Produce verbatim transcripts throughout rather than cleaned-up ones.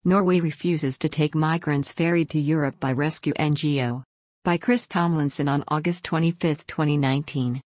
Norway refuses to take migrants ferried to Europe by rescue N G O. By Chris Tomlinson on August twenty-fifth, twenty nineteen.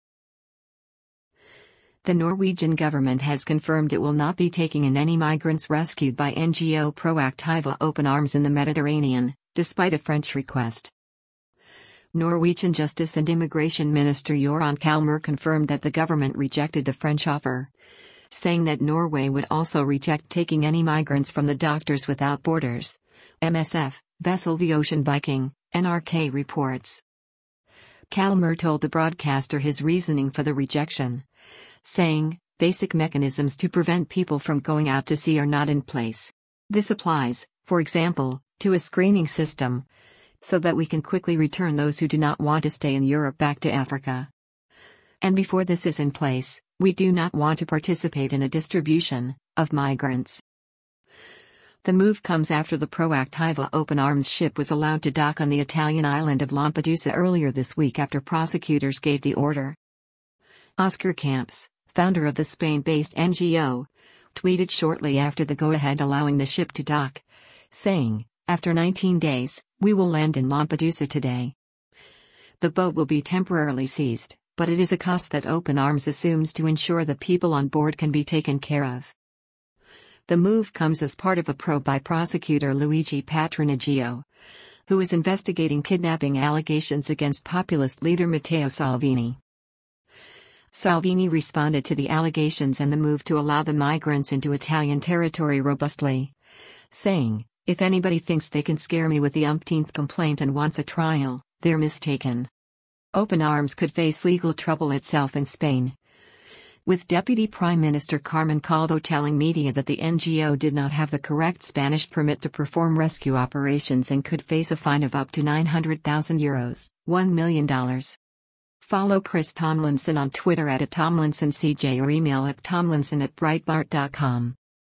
The Norwegian government has confirmed it will not be taking in any migrants rescued by N G O Proactiva Open Arms in the Mediterranean, despite a French request. Norwegian Justice and Immigration Minister Jøran Kallmyr confirmed that the government rejected the French offer, saying that Norway would also reject taking any migrants from the Doctors Without Borders (M S F) vessel the Ocean Viking, N R K reports. Kallmyr told the broadcaster his reasoning for the rejection, saying, "Basic mechanisms to prevent people from going out to sea are not in place. This applies, for example, to a screening system, so that we can quickly return those who do not want to stay in Europe back to Africa. And before this is in place, we do not want to participate in a distribution of migrants." The move comes after the Proactiva Open Arms ship was allowed to dock on the Italian island of Lampedusa earlier this week after prosecutors gave the order. Oscar Camps, founder of the Spain-based N G O, tweeted shortly after the go-ahead allowing the ship to dock, saying, "After nineteen days, we will land in Lampedusa today. The boat will be temporarily seized, but it is a cost that Open Arms assumes to ensure the people on board can be taken care of." The move comes as part of a probe by prosecutor Luigi Patrinaggio, who is investigating kidnapping allegations against populist leader Matteo Salvini. Salvini responded to the allegations and the move to allow the migrants into Italian territory robustly, saying, "If anybody thinks they can scare me with the umpteenth complaint and wants a trial, they're mistaken." Open Arms could face legal trouble itself in Spain, with Deputy Prime Minister Carmen Calvo telling media that the N G O did not have the correct Spanish permit to perform rescue operations and could face a fine of up to nine hundred thousand euros, one million dollars. Follow Chris Tomlinson on Twitter at Tomlinson C J or email at tomlinson at breitbart dot com.